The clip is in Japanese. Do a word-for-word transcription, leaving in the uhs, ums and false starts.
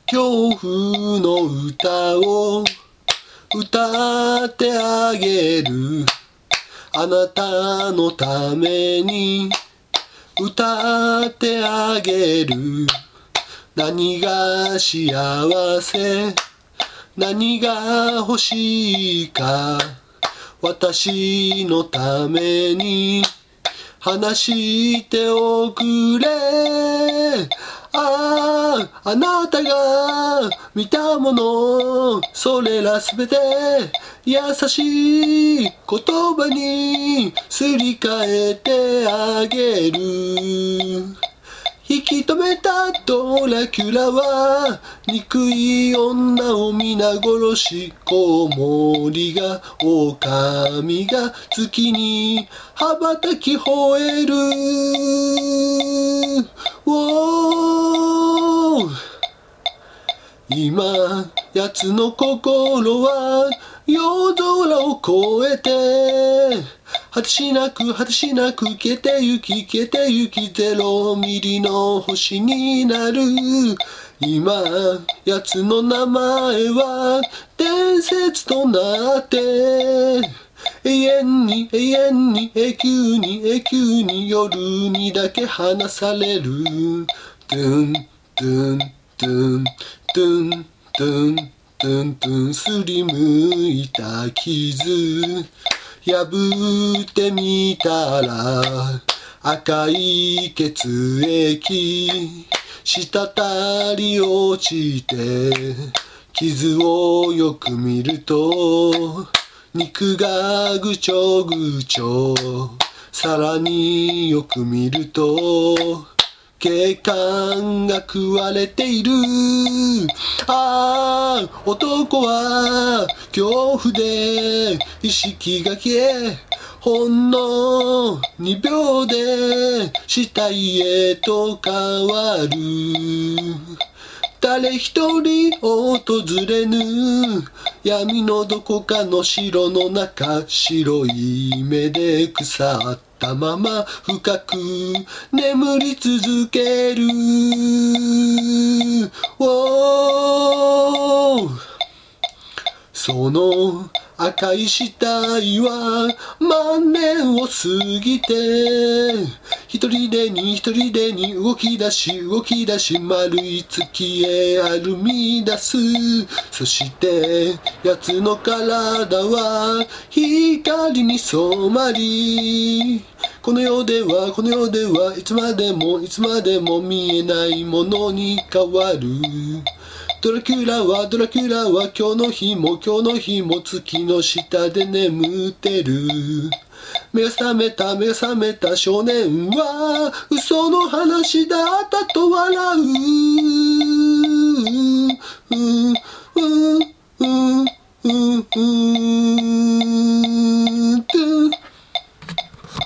恐怖の歌を歌ってあげる。あなたのために歌ってあげる。何が幸せ、何が欲しいか、私のために話しておくれ。ああ、あなたが見たもの、それらすべて優しい言葉にすり替えてあげる。引き止めたドラキュラは憎い女を皆殺し、子守が狼が月に羽ばたき吠える。おー、今奴の心は夜空を越えて果てしなく果てしなく消えてゆき消えてゆき、ゼロミリの星になる。今奴の名前は伝説となって永遠に永遠に永久に永久に夜にだけ話される。トゥントゥントゥントゥントゥントゥントゥン、すりむいた傷破ってみたら赤い血液滴り落ちて、傷をよく見ると肉がぐちょぐちょ、さらによく見ると警官が食われている。ああ、男は恐怖で意識が消え、ほんのにびょうで死体へと変わる。誰一人訪れぬ闇のどこかの城の中、白い目で腐ったまま深く眠り続ける。おー、その赤い死体は万年を過ぎて一人でに一人でに動き出し動き出し丸い月へ歩み出す。そして奴の体は光に染まり、この世ではこの世ではいつまでもいつまでも見えないものに変わる。ドラキュラはドラキュラは今日の日も今日の日も月の下で眠ってる。目が覚めた目が覚めた少年は嘘の話だったと笑う。うんうんうんうんうん